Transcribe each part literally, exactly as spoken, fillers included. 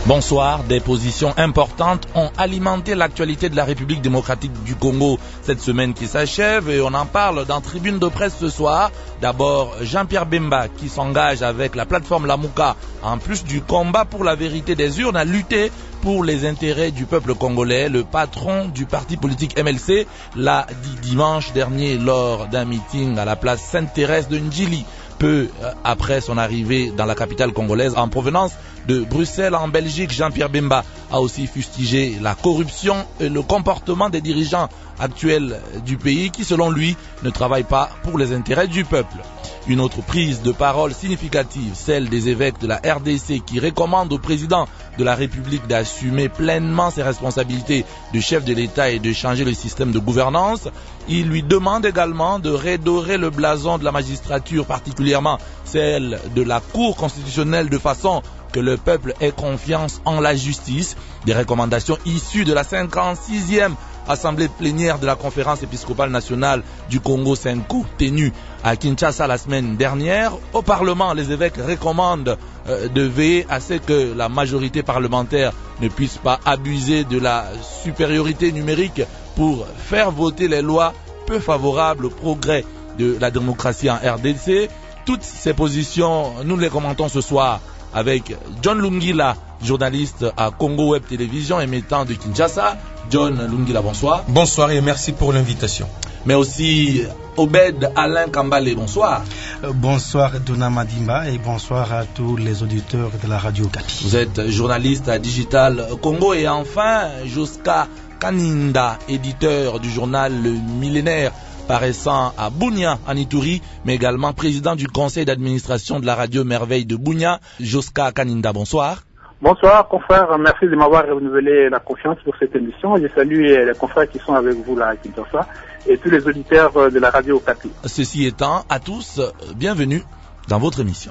Bonsoir, des positions importantes ont alimenté l'actualité de la République démocratique du Congo cette semaine qui s'achève et on en parle dans Tribune de presse ce soir. D'abord, Jean-Pierre Bemba qui s'engage avec la plateforme Lamuka, en plus du combat pour la vérité des urnes, à lutter pour les intérêts du peuple congolais. Le patron du parti politique M L C l'a dit dimanche dernier lors d'un meeting à la place Sainte-Thérèse de Ndjili, peu après son arrivée dans la capitale congolaise en provenance de Bruxelles en Belgique. Jean-Pierre Bemba a aussi fustigé la corruption et le comportement des dirigeants actuels du pays qui, selon lui, ne travaillent pas pour les intérêts du peuple. Une autre prise de parole significative, celle des évêques de la R D C qui recommandent au président de la République d'assumer pleinement ses responsabilités de chef de l'État et de changer le système de gouvernance. Il lui demande également de redorer le blason de la magistrature, particulièrement celle de la Cour constitutionnelle, de façon que le peuple ait confiance en la justice. Des recommandations issues de la cinquante-sixième Assemblée plénière de la Conférence épiscopale nationale du Congo Senko, tenue à Kinshasa la semaine dernière. Au Parlement, les évêques recommandent euh, de veiller à ce que la majorité parlementaire ne puisse pas abuser de la supériorité numérique pour faire voter les lois peu favorables au progrès de la démocratie en R D C. Toutes ces positions, nous les commentons ce soir avec John Lungila, journaliste à Congo Web Télévision émettant de Kinshasa. John Lungila, bonsoir. Bonsoir et merci pour l'invitation. Mais aussi Obed Alain Kambale, bonsoir. Euh, bonsoir Dona Madimba et bonsoir à tous les auditeurs de la radio Kapi. Vous êtes journaliste à Digital Congo et enfin Joska Kaninda, éditeur du journal Le Millénaire, paraissant à Bunia, en Ituri, mais également président du conseil d'administration de la radio Merveille de Bunia. Joska Kaninda, bonsoir. Bonsoir, confrères. Merci de m'avoir renouvelé la confiance pour cette émission. Je salue les confrères qui sont avec vous là à Kinshasa et tous les auditeurs de la radio Okapi. Ceci étant, à tous, bienvenue dans votre émission.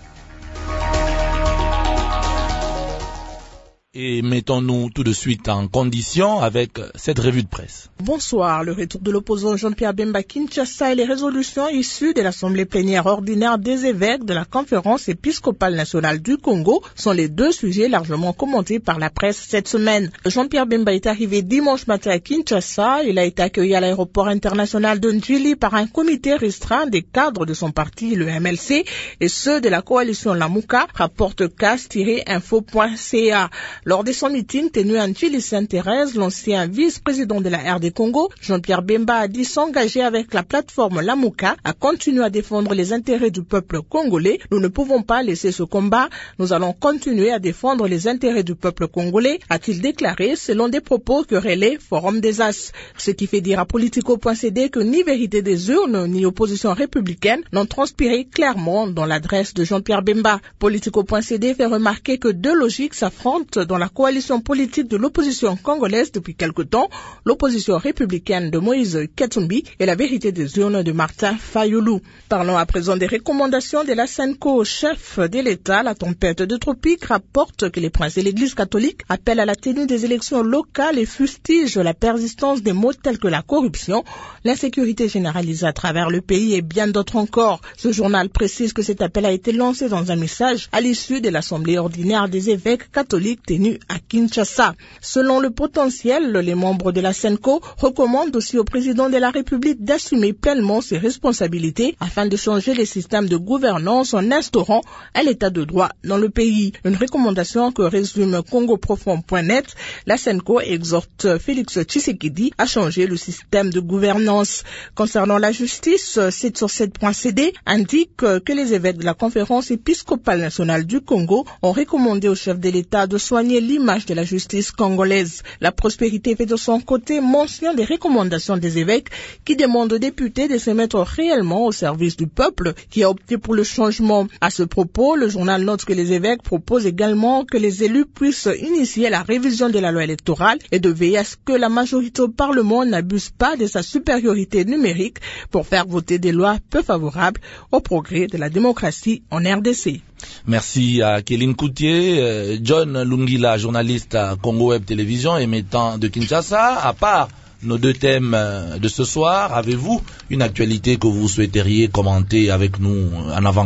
Et mettons-nous tout de suite en condition avec cette revue de presse. Bonsoir. Le retour de l'opposant Jean-Pierre Bemba Kinshasa et les résolutions issues de l'Assemblée plénière ordinaire des évêques de la Conférence épiscopale nationale du Congo sont les deux sujets largement commentés par la presse cette semaine. Jean-Pierre Bemba est arrivé dimanche matin à Kinshasa. Il a été accueilli à l'aéroport international de Ndjili par un comité restreint des cadres de son parti, le M L C, et ceux de la coalition Lamuka, rapporte cas tiret info point c a. Lors de son meeting tenu à Ndjili-Sainte-Thérèse, l'ancien vice-président de la R D Congo, Jean-Pierre Bemba, a dit s'engager avec la plateforme Lamuka à continuer à défendre les intérêts du peuple congolais. Nous ne pouvons pas laisser ce combat. Nous allons continuer à défendre les intérêts du peuple congolais, a-t-il déclaré selon des propos que relaie Forum des As. Ce qui fait dire à Politico point c d que ni vérité des urnes ni opposition républicaine n'ont transpiré clairement dans l'adresse de Jean-Pierre Bemba. Politico point c d fait remarquer que deux logiques s'affrontent dans la coalition politique de l'opposition congolaise depuis quelque temps, l'opposition républicaine de Moïse Katumbi et la vérité des urnes de Martin Fayoulou. Parlons à présent des recommandations de la Senko, chef de l'État. La tempête de tropique rapporte que les princes de l'Église catholique appellent à la tenue des élections locales et fustigent la persistance des maux tels que la corruption, l'insécurité généralisée à travers le pays et bien d'autres encore. Ce journal précise que cet appel a été lancé dans un message à l'issue de l'Assemblée ordinaire des évêques catholiques tenue à Kinshasa. Selon le potentiel, les membres de la Senko recommandent aussi au président de la République d'assumer pleinement ses responsabilités afin de changer les systèmes de gouvernance en instaurant un état de droit dans le pays. Une recommandation que résume congo profond point net. La Senko exhorte Félix Tshisekedi à changer le système de gouvernance. Concernant la justice, sept sur sept point c d indique que les évêques de la Conférence épiscopale nationale du Congo ont recommandé au chef de l'État de soigner l'image de la justice congolaise. La Prospérité fait de son côté mention des recommandations des évêques qui demandent aux députés de se mettre réellement au service du peuple qui a opté pour le changement. À ce propos, le journal note que les évêques proposent également que les élus puissent initier la révision de la loi électorale et de veiller à ce que la majorité au Parlement n'abuse pas de sa supériorité numérique pour faire voter des lois peu favorables au progrès de la démocratie en R D C. Merci à Kéline Coutier, John Lungila, journaliste à Congo Web Télévision émettant de Kinshasa. À part nos deux thèmes de ce soir, avez-vous une actualité que vous souhaiteriez commenter avec nous en avant-goût?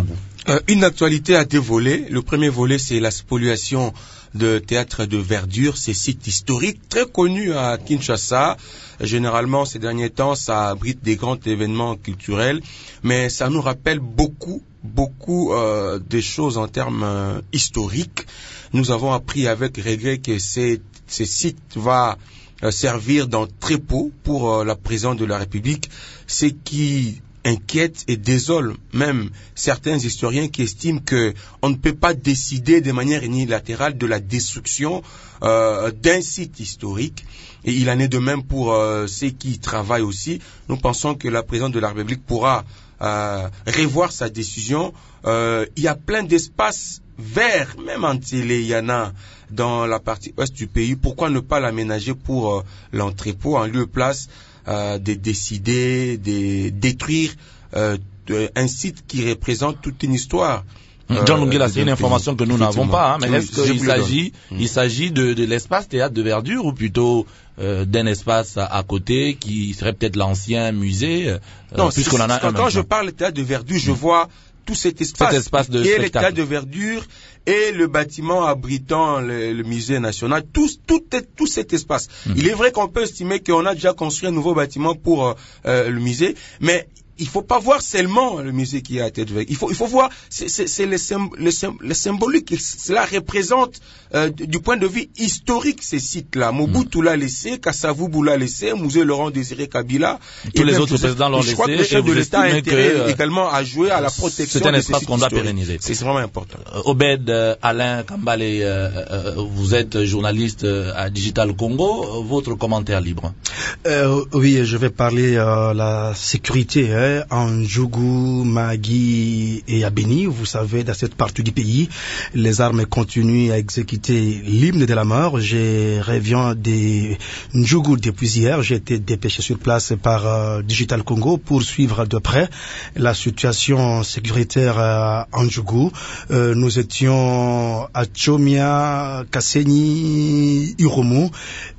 euh, Une actualité à deux volets. Le premier volet, c'est la spoliation de théâtres de verdure, ces sites historiques très connus à Kinshasa. Généralement, ces derniers temps, ça abrite des grands événements culturels, mais ça nous rappelle beaucoup, beaucoup euh, des choses en termes euh, historiques. Nous avons appris avec regret que ces, ces sites vont euh, servir d'entrepôt pour euh, la présidence de la République, ce qui inquiète et désole même certains historiens qui estiment que on ne peut pas décider de manière unilatérale de la destruction euh, d'un site historique. Et il en est de même pour euh, ceux qui travaillent aussi. Nous pensons que la présidente de la République pourra euh, revoir sa décision. Euh, il y a plein d'espaces verts, même en télé, il y en a dans la partie ouest du pays. Pourquoi ne pas l'aménager pour euh, l'entrepôt en lieu et place Euh, de décider, de détruire euh, de, un site qui représente toute une histoire. Euh, John Lungela, c'est une information que nous n'avons pas, hein, mais est-ce qu'il s'agit, mmh. il s'agit de, de l'espace théâtre de verdure ou plutôt euh, d'un espace à, à côté qui serait peut-être l'ancien musée euh, Non, puisqu'on en a quand, un quand je parle de théâtre de verdure, je mmh. vois tout cet espace, cet espace de qui est spectacle. le théâtre de verdure et le bâtiment abritant le, le musée national, tout, tout, tout cet espace. Mmh. Il est vrai qu'on peut estimer qu'on a déjà construit un nouveau bâtiment pour euh, le musée, mais il faut pas voir seulement le musée qui est à tête verte. Il faut, il faut voir, c'est, c'est, c'est le, symb- le, symb- le symbolique. Cela représente, euh, du point de vue historique, ces sites-là. Mobutu mm. l'a laissé, Kasavubu l'a laissé, musée Laurent Désiré Kabila. Tous les autres présidents l'ont laissé. Je crois que le chef de l'État a intérêt que, euh, également à jouer à la protection. C'est un de espace ces qu'on doit historiques. pérenniser. C'est vraiment important. Euh, Obed euh, Alain Kambale, euh, euh, vous êtes journaliste euh, à Digital Congo. Votre commentaire libre. Euh, oui, je vais parler de euh, la sécurité hein, en Djougou, Mahagi et à Beni. Vous savez, dans cette partie du pays, les armes continuent à exécuter l'hymne de la mort. Je reviens de Djougou depuis hier. J'ai été dépêché sur place par euh, Digital Congo pour suivre de près la situation sécuritaire euh, en Djougou. Euh, nous étions à Tchomia, Kasseni, Urumu.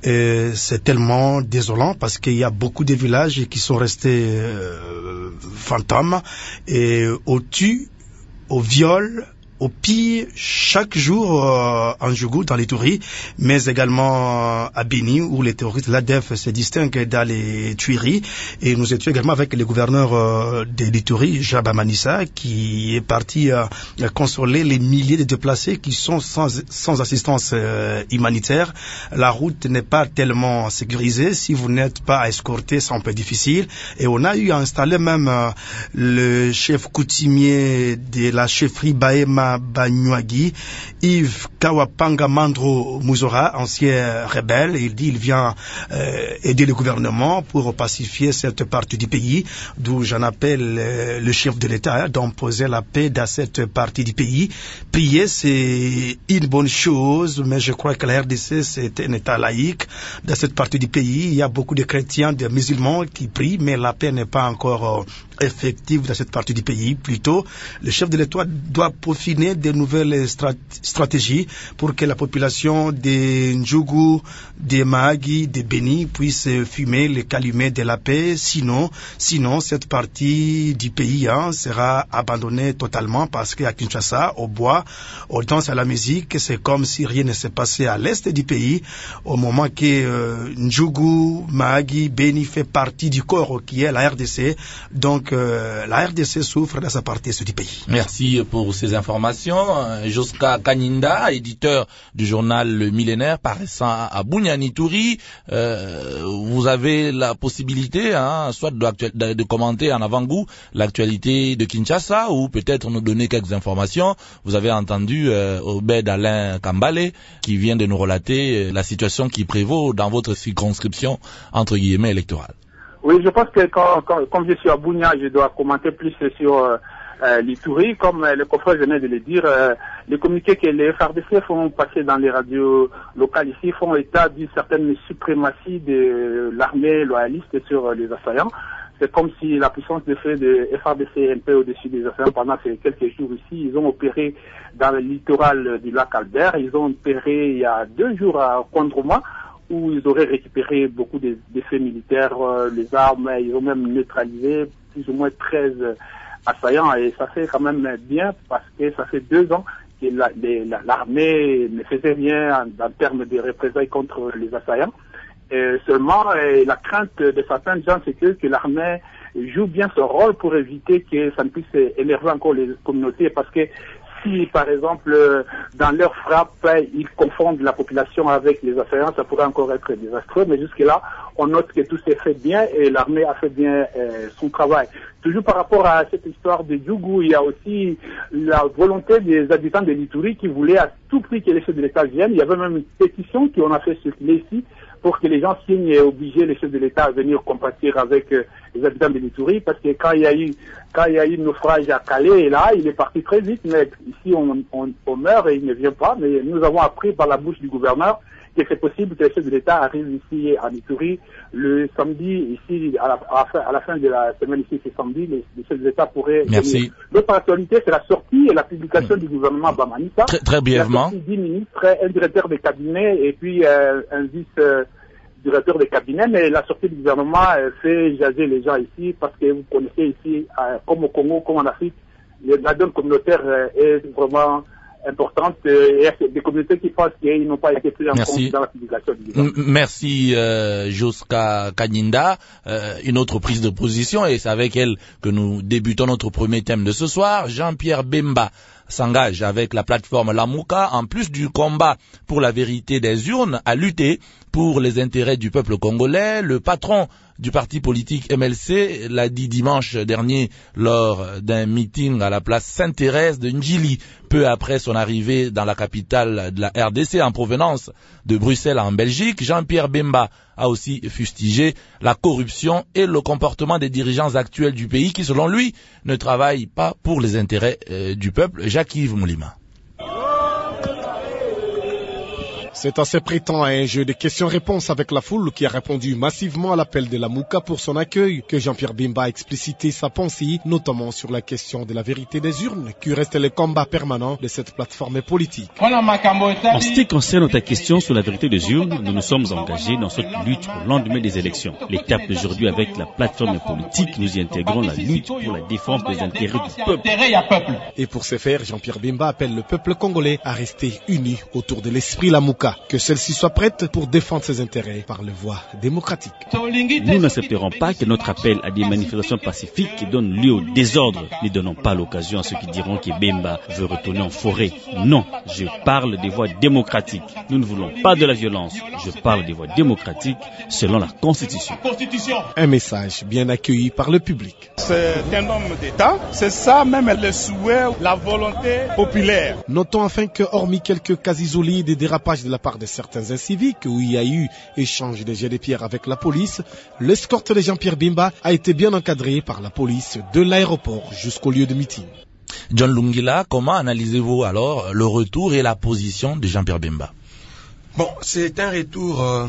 Et c'est tellement désolant parce qu'il y a beaucoup de villages qui sont restés euh, fantômes et au tue, au viol, au pire chaque jour euh, en Djougou, dans les Touris, mais également à Beni où les terroristes, l'A D F se distinguent dans les tueries. Et nous étions également avec le gouverneur euh, de l'Ituri, Jaba Manissa, qui est parti euh, consoler les milliers de déplacés qui sont sans, sans assistance euh, humanitaire. La route n'est pas tellement sécurisée. Si vous n'êtes pas escorté, c'est un peu difficile. Et on a eu à installer même euh, le chef coutumier de la chefferie Baema Banyuagi, Yves Kawapanga Mandro Muzora, ancien rebelle. Il dit il vient euh, aider le gouvernement pour pacifier cette partie du pays, d'où j'en appelle euh, le chef de l'État hein, d'imposer la paix dans cette partie du pays. Prier, c'est une bonne chose, mais je crois que la R D C, c'est un État laïque. Dans cette partie du pays, il y a beaucoup de chrétiens, de musulmans qui prient, mais la paix n'est pas encore euh, effective dans cette partie du pays. Plutôt, le chef de l'État doit peaufiner de nouvelles strat- stratégies pour que la population de Ndjougou, de Mahagi, de Beni puisse fumer le calumet de la paix. Sinon, sinon cette partie du pays hein, sera abandonnée totalement parce qu'à Kinshasa, au bois, on danse à la musique, c'est comme si rien ne s'est passé à l'est du pays. Au moment que euh, Ndjougou, Mahagi, Beni fait partie du corps qui est la R D C, donc euh, la R D C souffre dans sa partie est du pays. Merci pour ces informations. Joska Kaninda, éditeur du journal Le Millénaire, paraissant à Bunyani-Touri, euh, vous avez la possibilité, hein, soit de, de, de commenter en avant-goût l'actualité de Kinshasa ou peut-être nous donner quelques informations. Vous avez entendu euh, Obed Alain Kambale qui vient de nous relater la situation qui prévaut dans votre circonscription entre guillemets électorale. Oui, je pense que quand, quand, comme je suis à Bunya, je dois commenter plus sur euh, Euh, l'Ituri, comme euh, le confrère venait de le dire, euh, les communiqués que les F R D C font passer dans les radios locales ici font état d'une certaine suprématie de l'armée loyaliste sur euh, les assaillants. C'est comme si la puissance de fait de F R D C est un peu au-dessus des assaillants pendant ces quelques jours ici. Ils ont opéré dans le littoral du lac Albert. Ils ont opéré il y a deux jours à Kondroma, où ils auraient récupéré beaucoup d'effets militaires, euh, les armes. Ils ont même neutralisé plus ou moins treize assaillants. Et ça fait quand même bien parce que ça fait deux ans que la, la, l'armée ne faisait rien en, en termes de représailles contre les assaillants. Et seulement, et la crainte de certains gens, c'est que, que l'armée joue bien son rôle pour éviter que ça ne puisse énerver encore les communautés, parce que si, par exemple, dans leur frappe, ils confondent la population avec les assaillants, ça pourrait encore être désastreux, mais jusque-là, on note que tout s'est fait bien et l'armée a fait bien euh, son travail. Toujours par rapport à cette histoire de Djougou, il y a aussi la volonté des habitants de l'Ituri qui voulaient à tout prix que les chefs de l'État viennent. Il y avait même une pétition qu'on a fait circuler ici pour que les gens signent et obliger les chefs de l'État à venir compatir avec euh, les habitants de l'Ituri, parce que quand il y a eu quand il y a eu naufrage à Calais, et là, il est parti très vite, mais ici on, on, on meurt et il ne vient pas. Mais nous avons appris par la bouche du gouverneur que c'est possible que les chefs de l'État arrivent ici à Ituri le samedi, ici à la, à la, fin, à la fin de la semaine, ici c'est samedi, les, les chefs de l'État pourraient Merci. venir. L'autre actualité, c'est la sortie et la publication mmh. du gouvernement Bamanisa. Très, très brièvement. dix ministres, un directeur de cabinet et puis euh, un vice euh, directeur de cabinet, mais la sortie du gouvernement euh, fait jaser les gens ici, parce que vous connaissez ici, euh, comme au Congo, comme en Afrique, la donne communautaire euh, est vraiment importante, euh, et il y a des communautés qui pensent qu'ils n'ont pas été pris en Merci. compte dans la publication du gouvernement. Merci euh, Joska Kanyinda. Euh, une autre prise de position, et c'est avec elle que nous débutons notre premier thème de ce soir. Jean-Pierre Bemba s'engage avec la plateforme Lamuka, en plus du combat pour la vérité des urnes, à lutter pour les intérêts du peuple congolais. Le patron du parti politique M L C l'a dit dimanche dernier lors d'un meeting à la place Sainte-Thérèse de Ndjili, peu après son arrivée dans la capitale de la R D C en provenance de Bruxelles en Belgique. Jean-Pierre Bemba a aussi fustigé la corruption et le comportement des dirigeants actuels du pays qui, selon lui, ne travaillent pas pour les intérêts euh, du peuple. Jacques-Yves Moulima. C'est en se prêtant à un jeu de questions-réponses avec la foule qui a répondu massivement à l'appel de la Mouka pour son accueil que Jean-Pierre Bemba a explicité sa pensée, notamment sur la question de la vérité des urnes, qui reste le combat permanent de cette plateforme politique. En ce qui concerne ta question sur la vérité des urnes, nous nous sommes engagés dans cette lutte au lendemain des élections. L'étape d'aujourd'hui avec la plateforme politique, nous y intégrons la lutte pour la défense des intérêts du peuple. Et pour ce faire, Jean-Pierre Bemba appelle le peuple congolais à rester uni autour de l'esprit la Mouka, que celle-ci soit prête pour défendre ses intérêts par les voies démocratiques. Nous n'accepterons pas que notre appel à des manifestations pacifiques donnent lieu au désordre. Ne donnons pas l'occasion à ceux qui diront que Bemba veut retourner en forêt. Non, je parle des voies démocratiques. Nous ne voulons pas de la violence. Je parle des voies démocratiques selon la Constitution. Un message bien accueilli par le public. C'est un homme d'État, c'est ça même le souhait, la volonté populaire. Notons enfin que, hormis quelques cas isolés des dérapages de la part de certains inciviques où il y a eu échange de jets de pierre avec la police, l'escorte de Jean-Pierre Bemba a été bien encadrée par la police de l'aéroport jusqu'au lieu de meeting. John Lungila, comment analysez-vous alors le retour et la position de Jean-Pierre Bemba? Bon, c'est un retour, euh,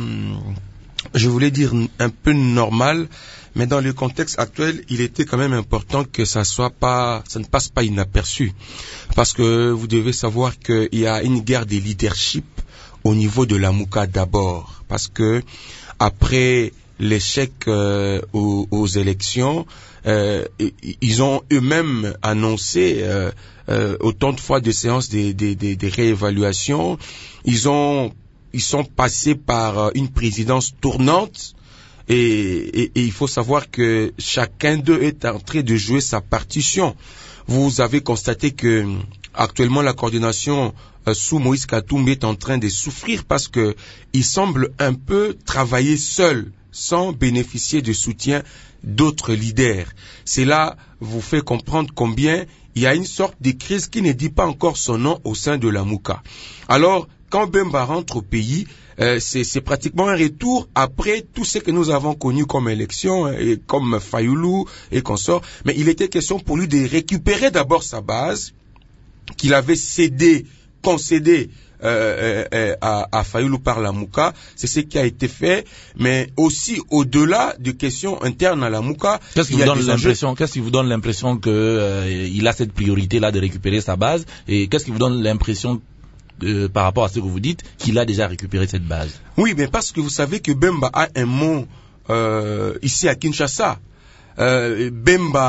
je voulais dire un peu normal, mais dans le contexte actuel, il était quand même important que ça soit pas, ça ne passe pas inaperçu, parce que vous devez savoir qu'il y a une guerre de leadership au niveau de la Mouka d'abord, parce que après l'échec euh, aux, aux élections, euh, ils ont eux-mêmes annoncé euh, euh, autant de fois de séances de, de, de, de réévaluation. Ils ont, ils sont passés par une présidence tournante. Et, et, et il faut savoir que chacun d'eux est en train de jouer sa partition. Vous avez constaté que actuellement la coordination euh, sous Moïse Katumbi est en train de souffrir parce que il semble un peu travailler seul, sans bénéficier du soutien d'autres leaders. Cela vous fait comprendre combien il y a une sorte de crise qui ne dit pas encore son nom au sein de la Mouka. Alors, quand Bemba rentre au pays, euh, c'est, c'est pratiquement un retour après tout ce que nous avons connu comme élection, hein, et comme Fayoulou et consorts. Mais il était question pour lui de récupérer d'abord sa base, qu'il avait cédé, concédé euh, euh, à, à Fayoulou par la Mouka. C'est ce qui a été fait. Mais aussi, au-delà de questions internes à la Mouka, qu'est-ce qui vous donne l'impression, qu'est-ce qui vous donne l'impression que euh, il a cette priorité-là de récupérer sa base, et qu'est-ce qui vous donne l'impression Euh, par rapport à ce que vous dites, qu'il a déjà récupéré cette base? Oui, mais parce que vous savez que Bemba a un mot euh, ici à Kinshasa. Euh, Bemba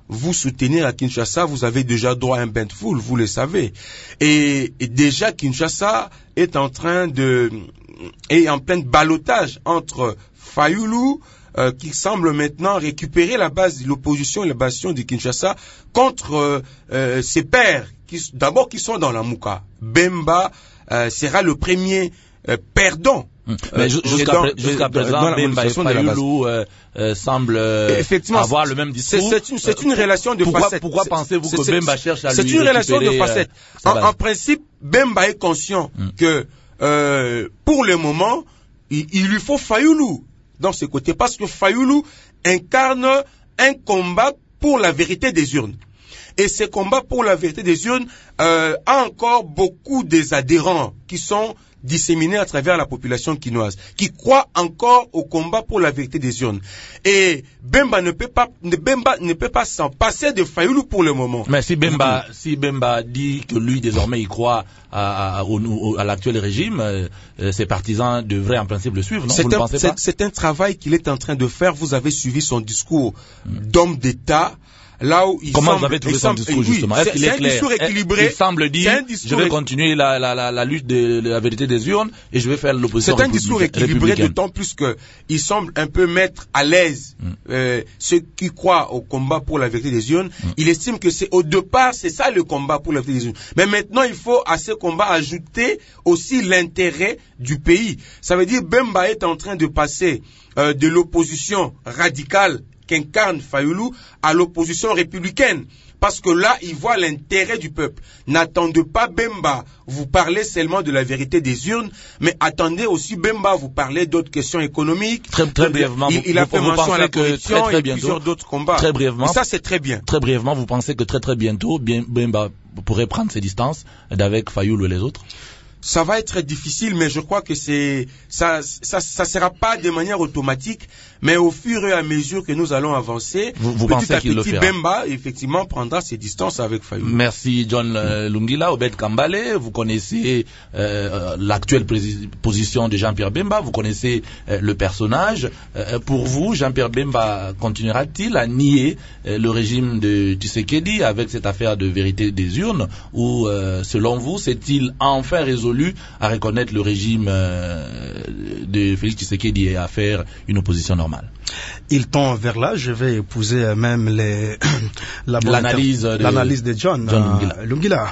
vous soutenir à Kinshasa, vous avez déjà droit à un bain de foule, vous le savez. Et, et déjà, Kinshasa est en train de, est en plein ballottage entre Fayulu, euh, qui semble maintenant récupérer la base de l'opposition et la bastion de Kinshasa contre euh, euh, ses pairs, qui, d'abord qui sont dans la Mouka. Bemba euh, sera le premier euh, perdant. Mais jusqu'à jusqu'à présent, Bemba et Fayulu euh, euh, semblent euh, avoir le même discours. C'est une, c'est une relation de pourquoi, facettes. Pourquoi pensez-vous que Bemba cherche à lui récupérer? C'est une relation de facettes. Euh, en, en principe, Bemba est conscient mm. que euh, pour le moment, il, il lui faut Fayulu dans ce côté, parce que Fayulu incarne un combat pour la vérité des urnes. Et ce combat pour la vérité des urnes euh, a encore beaucoup des adhérents qui sont disséminés à travers la population quinoise, qui croient encore au combat pour la vérité des urnes. Et Bemba ne peut pas, Bemba ne peut pas s'en passer de Fayulu pour le moment. Mais si Bemba, si Bemba dit que lui désormais il croit à, à, à, à l'actuel régime, euh, ses partisans devraient en principe le suivre, non? Vous un, ne pensez pas? C'est un travail qu'il est en train de faire. Vous avez suivi son discours mm. d'homme d'État. Là où il Comment semble, vous avez trouvé son semble, discours, justement? Oui, Est-ce qu'il est, est clair? Discours équilibré. Il semble dire, je vais continuer la, la, la, la lutte de, de la vérité des urnes et je vais faire l'opposition. C'est un discours équilibré, d'autant plus que il semble un peu mettre à l'aise mm. euh, ceux qui croient au combat pour la vérité des urnes. Mm. Il estime que c'est au départ, c'est ça le combat pour la vérité des urnes. Mais maintenant, il faut à ce combat ajouter aussi l'intérêt du pays. Ça veut dire Bemba est en train de passer euh, de l'opposition radicale qu'incarne Fayulu à l'opposition républicaine. Parce que là, il voit l'intérêt du peuple. N'attendez pas Bemba vous parler seulement de la vérité des urnes, mais attendez aussi Bemba vous parler d'autres questions économiques. Très, très brièvement, il, il a vous, fait vous mention à la que corruption très, très et bientôt, plusieurs d'autres combats. Très brièvement. Et ça, c'est très bien. Très brièvement, vous pensez que très très bientôt, bien, Bemba pourrait prendre ses distances d'avec Fayulu et les autres? Ça va être difficile, mais je crois que c'est ça, ça, ça sera pas de manière automatique, mais au fur et à mesure que nous allons avancer, vous, vous petit à qu'il petit, le fera. Bemba effectivement prendra ses distances avec Fayulu. Merci John euh, Lungila, Obed Kambale. Vous connaissez euh, l'actuelle position de Jean-Pierre Bemba, vous connaissez euh, le personnage. Euh, pour vous, Jean-Pierre Bemba continuera-t-il à nier euh, le régime de Tshisekedi avec cette affaire de vérité des urnes, ou euh, selon vous, c'est-il enfin résolu à reconnaître le régime euh, de Félix Tshisekedi et à faire une opposition normale? Il tend vers là. Je vais épouser même les l'analyse de, l'analyse de John, John Lungila. Euh, Lungila.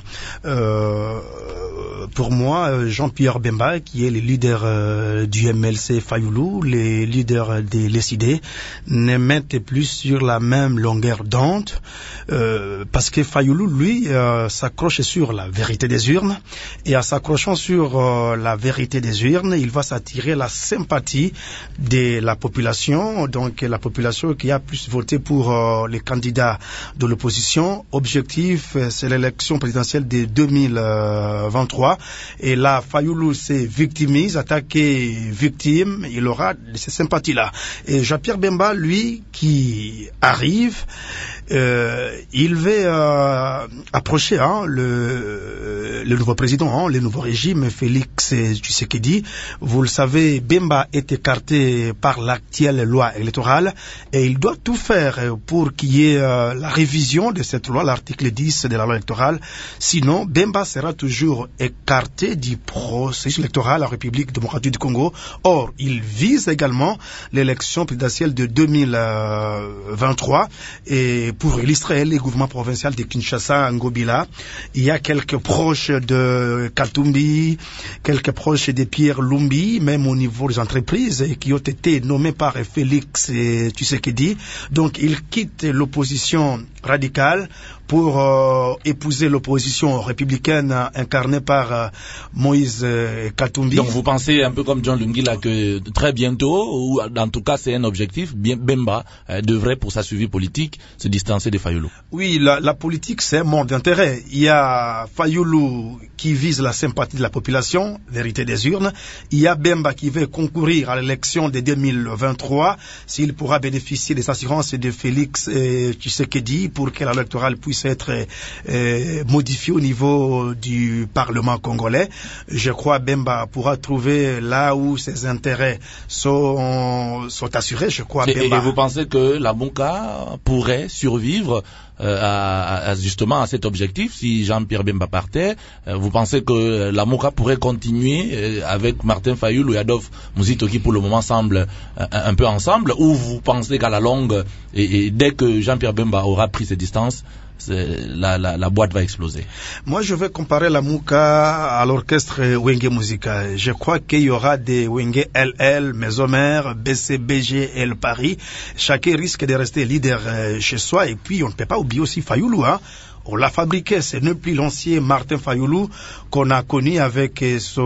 Euh, pour moi, Jean-Pierre Bemba, qui est le leader euh, du M L C Fayulu, le leader des L S I D, ne mettent plus sur la même longueur d'onde, euh, parce que Fayulu, lui, euh, s'accroche sur la vérité des urnes, et en s'accrochant sur euh, la vérité des urnes, il va s'attirer la sympathie de la population, donc la population qui a plus voté pour euh, les candidats de l'opposition. Objectif, c'est l'élection présidentielle de deux mille vingt-trois. Et là, Fayulu s'est victimise, attaqué, victime, il aura ces sympathies-là. Et Jean-Pierre Bemba, lui, qui arrive, euh, il veut euh, approcher hein, le, le nouveau président, hein, le nouveau régime, Félix Tshisekedi. Vous le savez, Bemba est écarté par l'actuelle loi électorale et il doit tout faire pour qu'il y ait euh, la révision de cette loi, l'article dix de la loi électorale. Sinon, Bemba sera toujours écarté du processus électoral en République démocratique du Congo. Or, il vise également l'élection présidentielle de deux mille vingt-trois et pour illustrer le gouvernement provincial de Kinshasa, Ngobila, il y a quelques proches de Katumbi, quelques proches de Pierre Lumbi, même au niveau des entreprises, qui ont été nommés par Félix Tshisekedi. Donc, il quitte l'opposition radicale pour euh, épouser l'opposition républicaine incarnée par euh, Moïse euh, Katumbi. Donc vous pensez un peu comme John Lungila que très bientôt, ou en tout cas c'est un objectif, bien Bemba euh, devrait pour sa suivi politique se distancer de Fayulu? Oui, la, la politique c'est un monde d'intérêt. Il y a Fayulu qui vise la sympathie de la population, vérité des urnes. Il y a Bemba qui veut concourir à l'élection de deux mille vingt-trois s'il pourra bénéficier des assurances de Félix euh, Tshisekedi pour que l'électoral puisse puisse être euh, modifié au niveau du Parlement congolais. Je crois Bemba pourra trouver là où ses intérêts sont, sont assurés. Je crois et, Bemba. Et vous pensez que la Mouka pourrait survivre euh, à, à justement à cet objectif si Jean-Pierre Bemba partait? euh, Vous pensez que la Mouka pourrait continuer euh, avec Martin Fayoulou et Adolphe Muzito qui pour le moment semblent un, un peu ensemble, ou vous pensez qu'à la longue et, et dès que Jean-Pierre Bemba aura pris ses distances, La, la, la boîte va exploser? Moi, je vais comparer la Mouka à l'orchestre Wenge Musica. Je crois qu'il y aura des Wenge L L, Mesomer, B C B G, L Paris. Chacun risque de rester leader chez soi. Et puis, on ne peut pas oublier aussi Fayoulou, hein. On l'a fabriqué, c'est ne plus l'ancien Martin Fayoulou qu'on a connu avec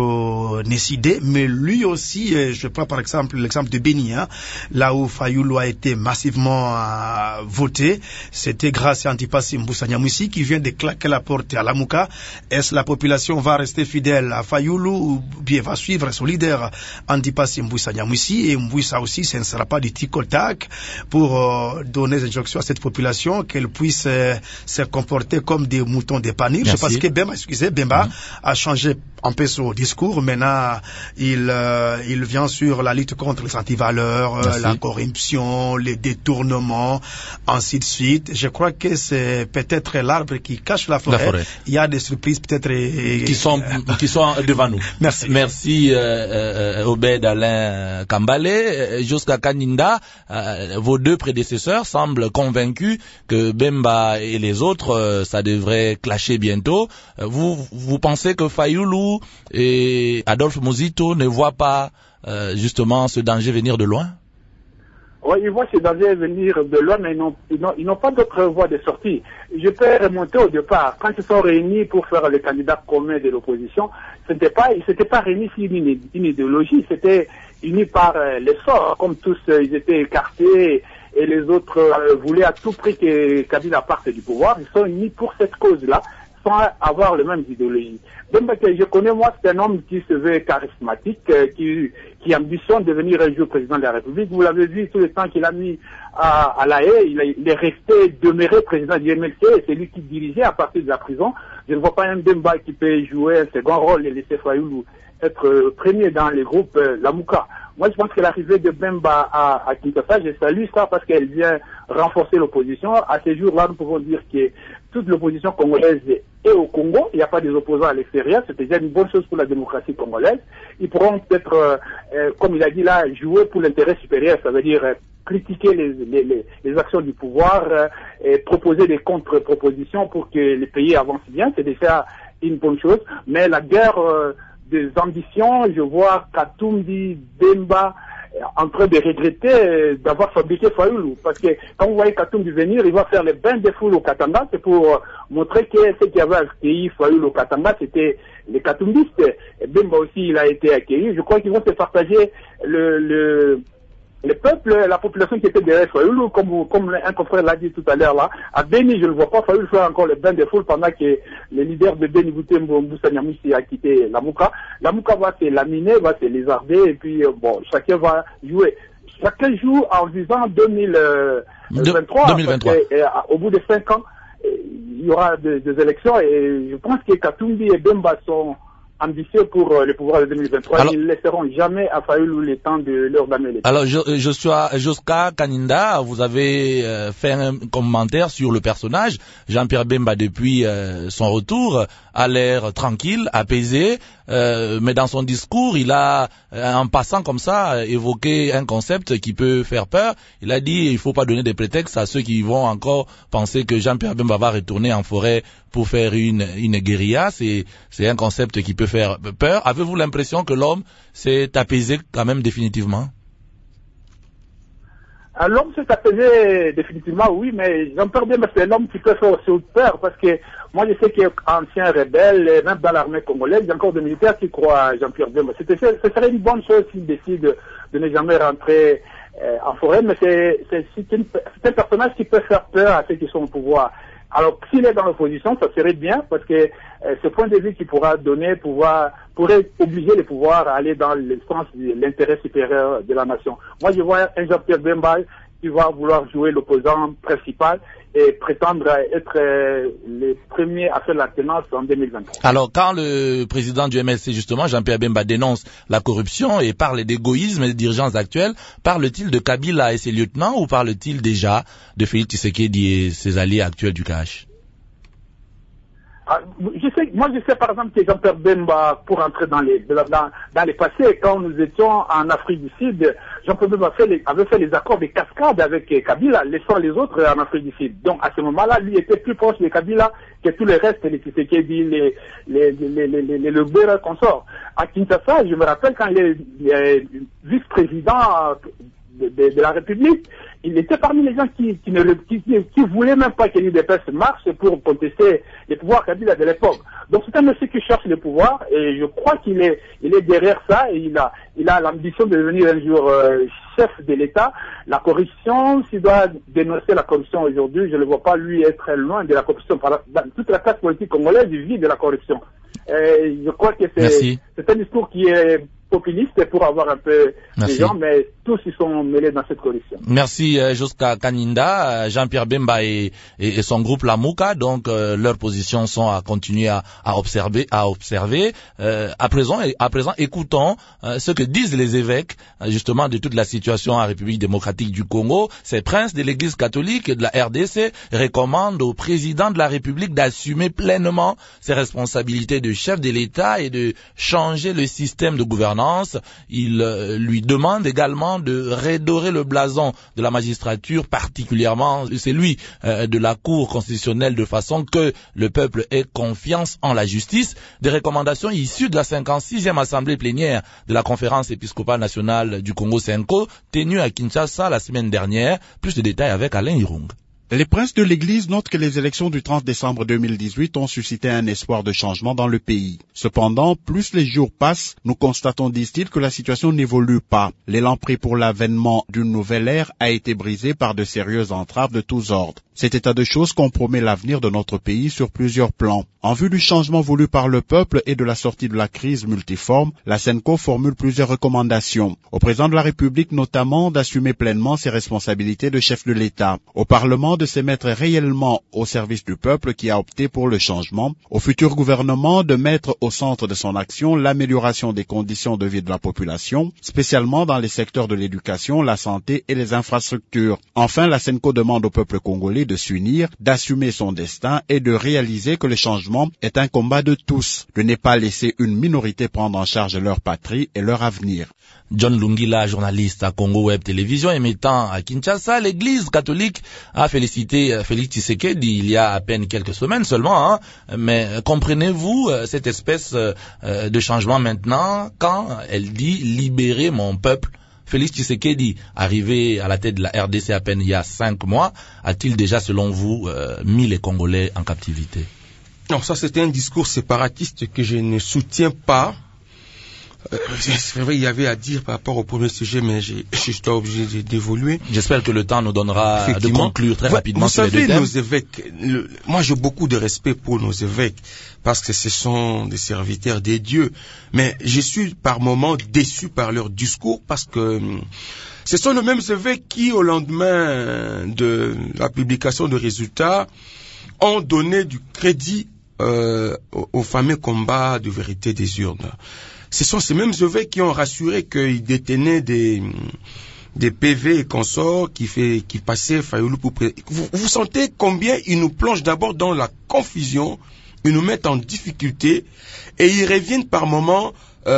son Nessidé, mais lui aussi, je prends par exemple l'exemple de Béni, hein, là où Fayoulou a été massivement euh, voté, c'était grâce à Antipasi Mboussa Nyamwisi qui vient de claquer la porte à la Mouka. Est-ce la population va rester fidèle à Fayoulou ou bien va suivre son leader Antipasi Mboussa Nyamwisi? Et Mboussa aussi, ce ne sera pas du tic-tac pour euh, donner des injonctions à cette population qu'elle puisse euh, se comporter comme des moutons dépanés. Je pense que Bemba, excusez, Bemba mmh. a changé un peu son discours. Maintenant, il, euh, il vient sur la lutte contre les antivaleurs, euh, la corruption, les détournements, ainsi de suite. Je crois que c'est peut-être l'arbre qui cache la forêt. la forêt. Il y a des surprises peut-être et, qui sont qui sont devant nous. Merci. Merci euh, euh, Obed Alain Kambale, Joska Kaninda. Euh, vos deux prédécesseurs semblent convaincus que Bemba et les autres euh, ça devrait clasher bientôt. Vous, vous pensez que Fayoulou et Adolphe Muzito ne voient pas euh, justement ce danger venir de loin? Oui, ils voient ce danger venir de loin, mais ils n'ont, ils n'ont, ils n'ont pas d'autre voie de sortie. Je peux remonter au départ. Quand ils sont réunis pour faire le candidat commun de l'opposition, ce n'était pas, ils s'étaient pas réunis sur une, une idéologie, c'était unis par euh, les sorts. Comme tous, euh, ils étaient écartés et les autres euh, voulaient à tout prix que Kabila parte du pouvoir. Ils sont unis pour cette cause-là, sans avoir les mêmes idéologies. Bemba, que je connais, moi, c'est un homme qui se veut charismatique, euh, qui, qui ambitionne de devenir un jour président de la République. Vous l'avez vu tout le temps qu'il a mis à, à La Haye, il, il est resté demeuré président du M L C, c'est lui qui dirigeait à partir de la prison. Je ne vois pas un Bemba qui peut jouer un second rôle et laisser Fayoulou être euh, premier dans les groupes euh, la Mouka. Moi, je pense que l'arrivée de Bemba à, à Kinshasa, je salue ça parce qu'elle vient renforcer l'opposition. À ces jours-là, nous pouvons dire que toute l'opposition congolaise est au Congo. Il n'y a pas des opposants à l'extérieur. C'est déjà une bonne chose pour la démocratie congolaise. Ils pourront peut-être, euh, euh, comme il a dit là, jouer pour l'intérêt supérieur. Ça veut dire euh, critiquer les, les, les, les actions du pouvoir euh, et proposer des contre-propositions pour que les pays avancent bien. C'est déjà une bonne chose. Mais la guerre... Euh, des ambitions, je vois Katumbi, Bemba en train de regretter d'avoir fabriqué Fayoulou. Parce que quand vous voyez Katumbi venir, il va faire le bain de foule au Katanga, c'est pour montrer que ce qui avait accueilli Fayoulou au Katanga, c'était les Katumbistes. Et Bemba aussi, il a été accueilli. Je crois qu'ils vont se partager le... le le peuple, la population qui était derrière Fayoulou, comme, comme un confrère l'a dit tout à l'heure là, à Béni, je ne vois pas Fayoulou faire encore le bain de foule pendant que le leader de Béni Boutembo Mboussa Nyamwisi a quitté la Mouka. La Mouka va se laminer, va se lézarder, et puis bon, chacun va jouer. Chacun joue en visant deux mille vingt-trois. deux mille vingt-trois. Parce que, et, au bout de cinq ans, il y aura des, des élections, et je pense que Katumbi et Bemba sont ambitieux pour euh, le pouvoir de deux mille vingt-trois. Alors, ils ne laisseront jamais à Fayoulou le temps de leur damer les temps. Alors, je, je suis à Joska Kaninda, vous avez euh, fait un commentaire sur le personnage. Jean-Pierre Bemba, depuis euh, son retour, a l'air tranquille, apaisé, euh, mais dans son discours, il a, en passant comme ça, évoqué un concept qui peut faire peur. Il a dit, il faut pas donner des prétextes à ceux qui vont encore penser que Jean-Pierre Bemba va retourner en forêt pour faire une, une guérilla. C'est, c'est un concept qui peut faire peur. Avez-vous l'impression que l'homme s'est apaisé quand même définitivement? Alors, l'homme s'est apaisé définitivement, oui, mais Jean-Pierre Bemba, c'est l'homme qui peut faire aussi peur, parce que moi, je sais qu'il y a ancien rebelle, même dans l'armée congolaise, il y a encore des militaires qui croient à Jean-Pierre Bemba. C'était, ce serait une bonne chose s'il décide de, de ne jamais rentrer euh, en forêt, mais c'est, c'est, c'est, une, c'est un personnage qui peut faire peur à ceux qui sont au pouvoir. Alors, s'il est dans l'opposition, ça serait bien, parce que euh, ce point de vue qu'il pourra donner pouvoir, pourrait obliger les pouvoirs à aller dans le sens de l'intérêt supérieur de la nation. Moi, je vois un Jean-Pierre Bemba qui va vouloir jouer l'opposant principal et prétendre être euh, les premiers à faire la tenance en deux mille vingt-trois. Alors, quand le président du M L C, justement, Jean-Pierre Bemba, dénonce la corruption et parle d'égoïsme des dirigeants actuels, parle-t-il de Kabila et ses lieutenants ou parle-t-il déjà de Félix Tshisekedi et ses alliés actuels du K H? Ah, je sais, moi je sais par exemple que Jean-Pierre Bemba, pour entrer dans les dans, dans les passés, quand nous étions en Afrique du Sud, Jean-Pierre Bemba fait les, avait fait les accords de cascade avec Kabila, laissant les autres en Afrique du Sud. Donc à ce moment-là, lui était plus proche de Kabila que tous les restes, les Tshisekedi, les les les les les, les Lubera consorts. À Kinshasa, je me rappelle quand il est vice-président de, de, de la République, il était parmi les gens qui, qui ne qui, qui voulaient même pas que l'U D P S marche pour contester les pouvoirs Kabila de l'époque. Donc c'est un monsieur qui cherche le pouvoir et je crois qu'il est il est derrière ça et il a il a l'ambition de devenir un jour euh, chef de l'État. La corruption, s'il doit dénoncer la corruption aujourd'hui, je ne le vois pas lui être très loin de la corruption. Par, toute la classe politique congolaise vit de la corruption. Et je crois que c'est c'est un discours qui est populiste pour avoir un peu Merci. des gens, mais tous ils sont mêlés dans cette corruption. Merci euh, Joska Kaninda, Jean-Pierre Bemba et, et, et son groupe La Mouka, donc euh, leurs positions sont à continuer à, à observer, à observer. Euh, à présent, à présent, écoutons euh, ce que disent les évêques euh, justement de toute la situation en République démocratique du Congo. Ces princes de l'Église catholique et de la R D C recommandent au président de la République d'assumer pleinement ses responsabilités de chef de l'État et de changer le système de gouvernance. Il euh, lui demande également de redorer le blason de la magistrature, particulièrement celui euh, de la Cour constitutionnelle, de façon que le peuple ait confiance en la justice. Des recommandations issues de la cinquante-sixième assemblée plénière de la conférence épiscopale nationale du Congo Senko, tenue à Kinshasa la semaine dernière. Plus de détails avec Alain Hirung. Les princes de l'Église notent que les élections du trente décembre deux mille dix-huit ont suscité un espoir de changement dans le pays. Cependant, plus les jours passent, nous constatons, disent-ils, que la situation n'évolue pas. L'élan pris pour l'avènement d'une nouvelle ère a été brisé par de sérieuses entraves de tous ordres. Cet état de choses compromet l'avenir de notre pays sur plusieurs plans. En vue du changement voulu par le peuple et de la sortie de la crise multiforme, la Senko formule plusieurs recommandations. Au président de la République notamment d'assumer pleinement ses responsabilités de chef de l'État. Au Parlement de se mettre réellement au service du peuple qui a opté pour le changement. Au futur gouvernement de mettre au centre de son action l'amélioration des conditions de vie de la population, spécialement dans les secteurs de l'éducation, la santé et les infrastructures. Enfin, la Senko demande au peuple congolais de s'unir, d'assumer son destin et de réaliser que le changement est un combat de tous, de ne pas laisser une minorité prendre en charge leur patrie et leur avenir. John Lungila, journaliste à Congo Web Télévision, émettant à Kinshasa, l'Église catholique a félicité Félix Tshisekedi il y a à peine quelques semaines seulement, hein, mais comprenez-vous cette espèce de changement maintenant quand elle dit « libérer mon peuple ». Félix Tshisekedi, arrivé à la tête de la R D C à peine il y a cinq mois, a-t-il déjà, selon vous, euh, mis les Congolais en captivité? Non, ça c'était un discours séparatiste que je ne soutiens pas. Euh, c'est vrai, il y avait à dire par rapport au premier sujet, mais j'ai, je suis obligé d'évoluer. J'espère que le temps nous donnera de conclure très rapidement vous sur les savez, deux thèmes. Nos évêques, le, moi j'ai beaucoup de respect pour nos évêques, parce que ce sont des serviteurs des dieux, mais je suis par moments déçu par leur discours, parce que ce sont les mêmes évêques qui, au lendemain de la publication de résultats, ont donné du crédit euh, au, au fameux combat de vérité des urnes. Ce sont ces mêmes évêques qui ont rassuré qu'ils détenaient des, des P V et consorts qui, fait, qui passaient Fayoulou pour... Vous, vous sentez combien ils nous plongent d'abord dans la confusion, ils nous mettent en difficulté et ils reviennent par moments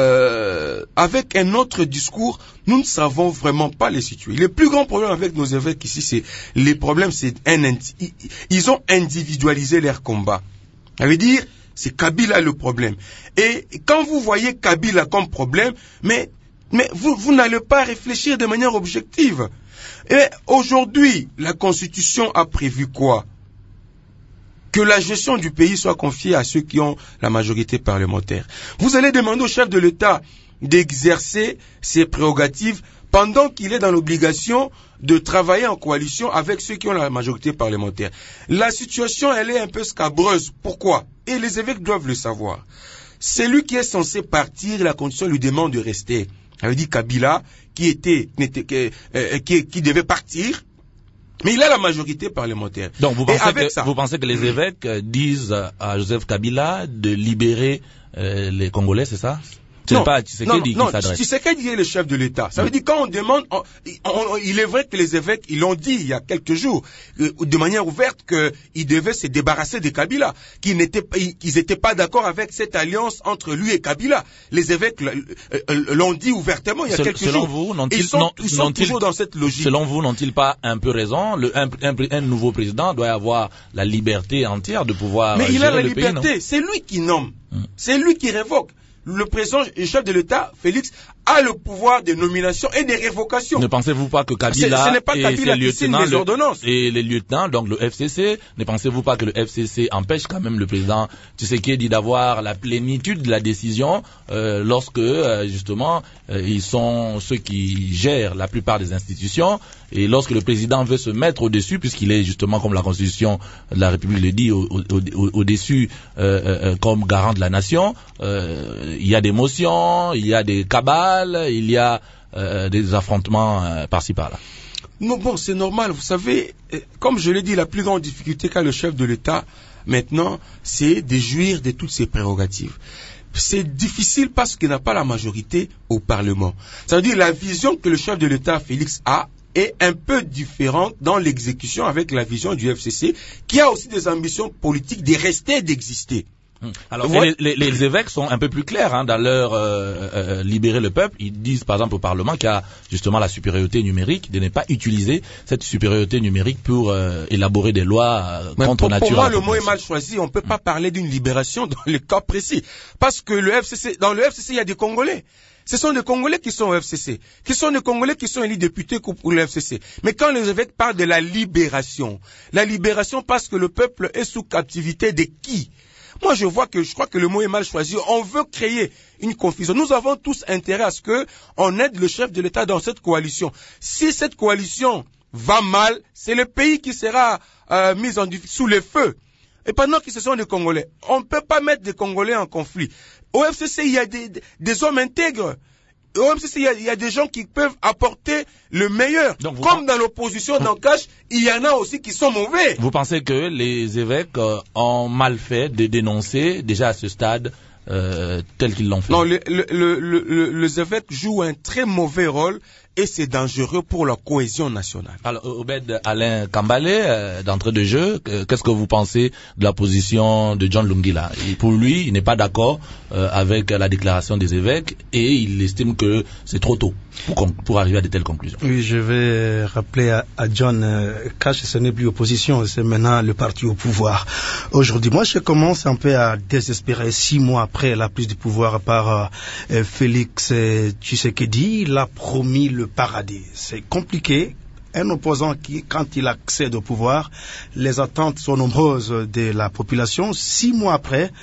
euh, avec un autre discours. Nous ne savons vraiment pas les situer. Le plus grand problème avec nos évêques ici, c'est les problèmes, c'est un, ils ont individualisé leur combat. Ça veut dire, c'est Kabila le problème. Et quand vous voyez Kabila comme problème, mais, mais vous, vous n'allez pas réfléchir de manière objective. Et aujourd'hui, la Constitution a prévu quoi? Que la gestion du pays soit confiée à ceux qui ont la majorité parlementaire. Vous allez demander au chef de l'État d'exercer ses prérogatives pendant qu'il est dans l'obligation de travailler en coalition avec ceux qui ont la majorité parlementaire. La situation, elle est un peu scabreuse. Pourquoi? Et les évêques doivent le savoir. Celui qui est censé partir, la Constitution lui demande de rester. Ça veut dire Kabila, qui était, qui, euh, qui, qui devait partir, Mais il a la majorité parlementaire. Donc vous pensez, que, ça, vous pensez que les évêques euh, disent à Joseph Kabila de libérer euh, les Congolais, c'est ça? C'est non, pas Tshisekedi non, qui s'adresse. Tshisekedi est le chef de l'État. Ça veut dire quand on demande, on, on, il est vrai que les évêques, ils l'ont dit il y a quelques jours, euh, de manière ouverte, qu'ils devaient se débarrasser de Kabila, qu'ils n'étaient, qu'ils n'étaient pas d'accord avec cette alliance entre lui et Kabila. Les évêques l'ont dit ouvertement il y a Sel, quelques selon jours. Vous, n'ont-ils, ils sont, non, ils sont toujours ils, dans cette logique. Selon vous, n'ont-ils pas un peu raison? Le, un, un, un nouveau président doit avoir la liberté entière de pouvoir Mais gérer il a la le liberté. pays, c'est lui qui nomme. Hum. C'est lui qui révoque. Le président et chef de l'État, Félix, a le pouvoir de nomination et de révocation. Ne pensez-vous pas que Kabila ce n'est pas et Kabila ses qui signe lieutenants les ordonnances. et les lieutenants, donc le F C C, ne pensez-vous pas que le F C C empêche quand même le président Tshisekedi d'avoir la plénitude de la décision euh, lorsque euh, justement euh, ils sont ceux qui gèrent la plupart des institutions, et lorsque le président veut se mettre au-dessus, puisqu'il est justement, comme la Constitution de la République le dit, au-dessus euh, euh, comme garant de la nation, euh, il y a des motions, il y a des cabales, il y a euh, des affrontements euh, par-ci par-là. Non, bon, c'est normal. Vous savez, comme je l'ai dit, la plus grande difficulté qu'a le chef de l'État maintenant, c'est de jouir de toutes ses prérogatives. C'est difficile parce qu'il n'a pas la majorité au Parlement. Ça veut dire la vision que le chef de l'État, Félix, a est un peu différente dans l'exécution avec la vision du F C C, qui a aussi des ambitions politiques de rester et d'exister. Alors les, les, les évêques sont un peu plus clairs hein, dans leur euh, euh, libérer le peuple. Ils disent par exemple au Parlement qu'il y a justement la supériorité numérique, de ne pas utiliser cette supériorité numérique pour euh, élaborer des lois euh, contre pour, nature. Pour moi, le mot est mal choisi. On ne peut pas parler d'une libération dans le cas précis, parce que le F C C, dans le F C C, il y a des Congolais. Ce sont des Congolais qui sont au F C C, qui sont des Congolais qui sont élus députés pour le F C C. Mais quand les évêques parlent de la libération, la libération parce que le peuple est sous captivité de qui? Moi, je vois que, je crois que le mot est mal choisi. On veut créer une confusion. Nous avons tous intérêt à ce que on aide le chef de l'État dans cette coalition. Si cette coalition va mal, c'est le pays qui sera euh, mis en, sous le feu. Et pendant que ce sont des Congolais, on ne peut pas mettre des Congolais en conflit. Au F C C, il y a des, des hommes intègres. Au F C C, il y, a, il y a des gens qui peuvent apporter le meilleur. Donc, comme dans l'opposition d'en cache, il y en a aussi qui sont mauvais. Vous pensez que les évêques euh, ont mal fait de dénoncer déjà à ce stade euh, tel qu'ils l'ont fait? Non, le, le, le, le, les évêques jouent un très mauvais rôle et c'est dangereux pour la cohésion nationale. Alors, Obed Alain Kambalé, euh, d'entrée de jeu, euh, qu'est-ce que vous pensez de la position de John Lungila? Et pour lui, il n'est pas d'accord euh, avec la déclaration des évêques et il estime que c'est trop tôt pour, pour arriver à de telles conclusions. Oui, je vais rappeler à, à John euh, Cash, ce n'est plus opposition, c'est maintenant le parti au pouvoir. Aujourd'hui, moi, je commence un peu à désespérer. Six mois après la prise du pouvoir par euh, Félix euh, Tshisekedi, il a promis le paradis. C'est compliqué. Un opposant qui, quand il accède au pouvoir, les attentes sont nombreuses de la population. Six mois après,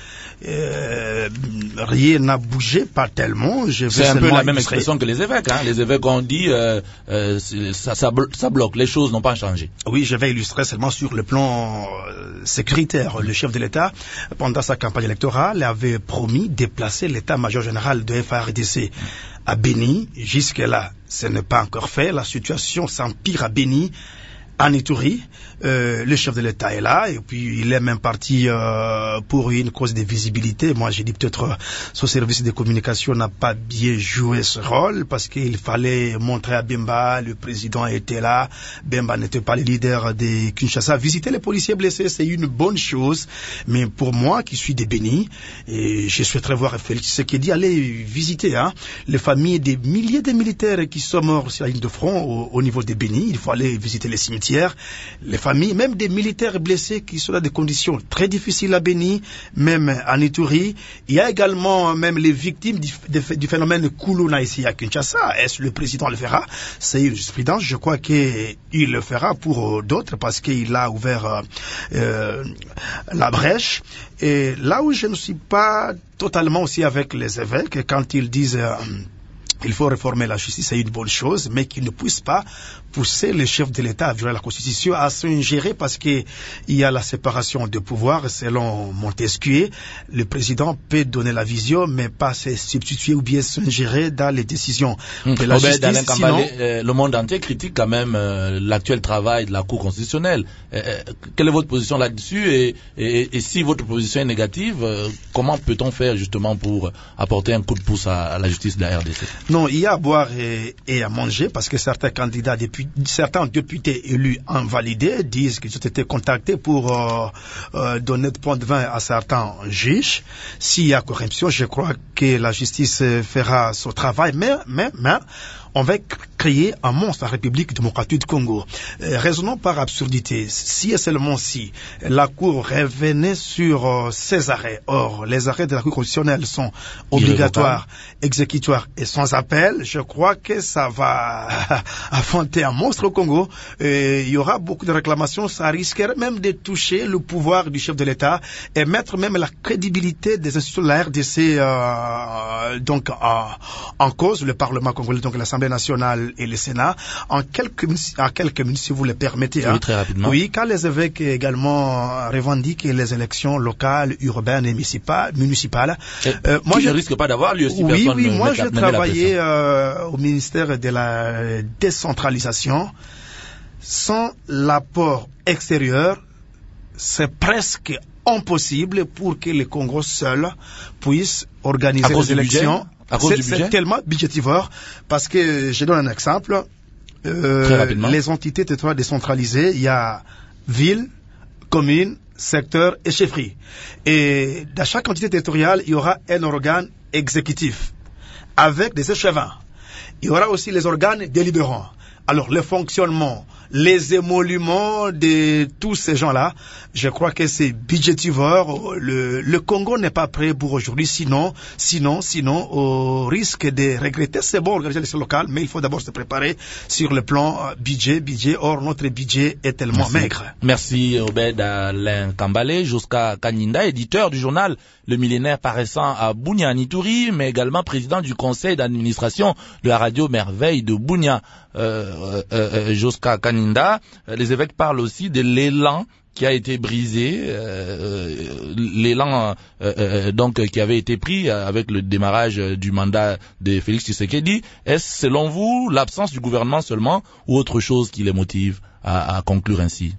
euh, rien n'a bougé, pas tellement. Je C'est un peu la même expression que les évêques. Hein. Les évêques ont dit euh, euh, ça, ça, ça bloque, les choses n'ont pas changé. Oui, je vais illustrer seulement sur le plan euh, sécuritaire. Le chef de l'État, pendant sa campagne électorale, avait promis de déplacer l'état-major général de F A R D C à Béni. Jusque-là, ce n'est pas encore fait. La situation s'empire à Béni, en Ituri. Euh, le chef de l'État est là, et puis il est même parti euh, pour une cause de visibilité. Moi, j'ai dit peut-être euh, son service de communication n'a pas bien joué ce rôle, parce qu'il fallait montrer à Bemba, le président était là, Bemba n'était pas le leader de Kinshasa. Visiter les policiers blessés, c'est une bonne chose, mais pour moi, qui suis de Béni, et je souhaiterais voir Félix Tshisekedi aller visiter hein, les familles des milliers de militaires qui sont morts sur la ligne de front au, au niveau de Béni. Il faut aller visiter les cimetières, les familles, même des militaires blessés qui sont dans des conditions très difficiles à Béni, même en Ituri. Il y a également même les victimes du, du phénomène Kuluna ici à Kinshasa. Est-ce que le président le fera? C'est une jurisprudence. Je crois qu'il le fera pour d'autres parce qu'il a ouvert euh, la brèche. Et là où je ne suis pas totalement aussi avec les évêques, quand ils disent... Euh, Il faut réformer la justice, c'est une bonne chose, mais qu'il ne puisse pas pousser le chef de l'État à violer la Constitution, à s'ingérer parce qu'il y a la séparation de pouvoir. Selon Montesquieu, le président peut donner la vision, mais pas se substituer ou bien s'ingérer dans les décisions mmh. de la Obed, justice. Alain Kambalé, Sinon... euh, le monde entier critique quand même euh, l'actuel travail de la Cour constitutionnelle. Euh, quelle est votre position là-dessus et, et, et si votre position est négative, euh, comment peut-on faire justement pour apporter un coup de pouce à, à la justice de la R D C? Non, il y a à boire et, et à manger parce que certains candidats, depuis, certains députés élus invalidés disent qu'ils ont été contactés pour euh, euh, donner de point de vin à certains juges. S'il y a corruption, je crois que la justice fera son travail, mais, mais, mais on va créer un monstre, la République démocratique du Congo. Euh, raisonnons par absurdité. Si et seulement si la Cour revenait sur euh, ses arrêts, or les arrêts de la Cour constitutionnelle sont obligatoires, exécutoires et sans appel, je crois que ça va affronter un monstre au Congo. Et il y aura beaucoup de réclamations, ça risquerait même de toucher le pouvoir du chef de l'État et mettre même la crédibilité des institutions de la R D C euh, donc en, en cause, le Parlement congolais, donc l'Assemblée nationale et le Sénat. En quelques, en quelques minutes, si vous le permettez. Oui, hein. très rapidement. Oui, quand les évêques également revendiquent les élections locales, urbaines et municipales, municipales euh, moi, je ne risque pas d'avoir lui aussi. Oui, personne oui, ne moi, met, je travaillais euh, au ministère de la décentralisation. Sans l'apport extérieur, c'est presque impossible pour que le Congo seul puisse organiser les élections. C'est tellement budgétivore parce que je donne un exemple. Euh, les entités territoriales décentralisées, il y a ville, commune, secteur et chefferie. Et dans chaque entité territoriale, il y aura un organe exécutif avec des échevins. Il y aura aussi les organes délibérants. Alors, le fonctionnement, les émoluments de tous ces gens-là, je crois que c'est budgétivore. Le, le Congo n'est pas prêt pour aujourd'hui, sinon, sinon, sinon, au risque de regretter. C'est bon organiser l'élection locale, mais il faut d'abord se préparer sur le plan budget, budget. Or, notre budget est tellement Merci. maigre. Merci, Obed Alain Kambalé, jusqu'à Kaninda, éditeur du journal Le Millénaire paraissant à Bunia, Nituri, mais également président du conseil d'administration de la radio Merveille de Bunia. Euh, euh, jusqu'à Kaninda, les évêques parlent aussi de l'élan qui a été brisé, euh, l'élan euh, euh, donc qui avait été pris avec le démarrage du mandat de Félix Tshisekedi. Est-ce selon vous l'absence du gouvernement seulement ou autre chose qui les motive à, à conclure ainsi?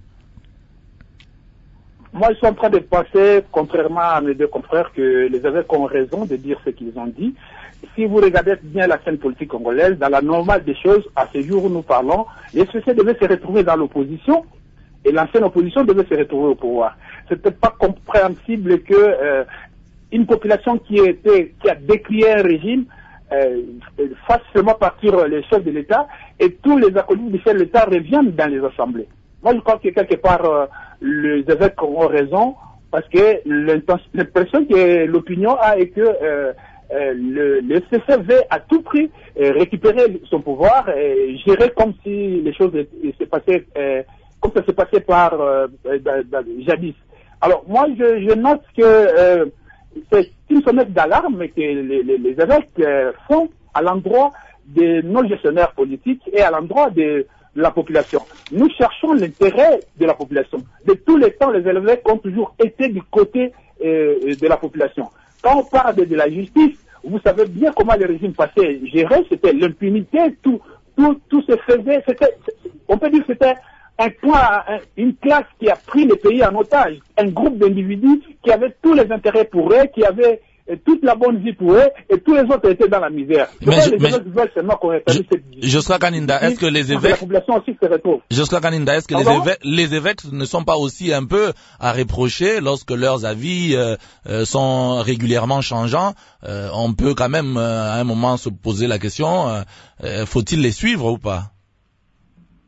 Moi, je suis en train de penser, contrairement à mes deux confrères, que les évêques ont raison de dire ce qu'ils ont dit. Si vous regardez bien la scène politique congolaise, dans la normale des choses, à ce jour où nous parlons, les S P C devaient se retrouver dans l'opposition et l'ancienne opposition devait se retrouver au pouvoir. C'était pas compréhensible que euh, une population qui était qui a décrié un régime euh, fasse seulement partir les chefs de l'État et tous les acolytes du chef de l'État reviennent dans les assemblées. Moi, je crois que quelque part euh, les évêques ont raison parce que l'impression que l'opinion a est que euh, Euh, le, le C C V à tout prix euh, récupérer son pouvoir et gérer comme si les choses se passaient euh, comme ça s'est passé par euh, euh, jadis. Alors moi je, je note que euh, c'est une sonnette d'alarme que les, les, les évêques euh, font à l'endroit de nos gestionnaires politiques et à l'endroit de, de la population. Nous cherchons l'intérêt de la population. De tous les temps, les évêques ont toujours été du côté euh, de la population. Quand on parle de, de la justice, vous savez bien comment le régime passé gérait, c'était l'impunité, tout, tout, tout se faisait, c'était, on peut dire que c'était un point, un, une classe qui a pris le pays en otage, un groupe d'individus qui avaient tous les intérêts pour eux, qui avaient toute la bonne vie pour eux, et tous les autres étaient dans la misère. Mais je, les mais veulent seulement qu'on rétablit cette vie. Jusqu'à Kaninda, est-ce que les évêques, la population aussi se retrouve. Jusqu'à Kaninda, est-ce que les évêques, les évêques ne sont pas aussi un peu à reprocher lorsque leurs avis euh, euh, sont régulièrement changeants? euh, On peut quand même euh, à un moment se poser la question, euh, euh, faut-il les suivre ou pas?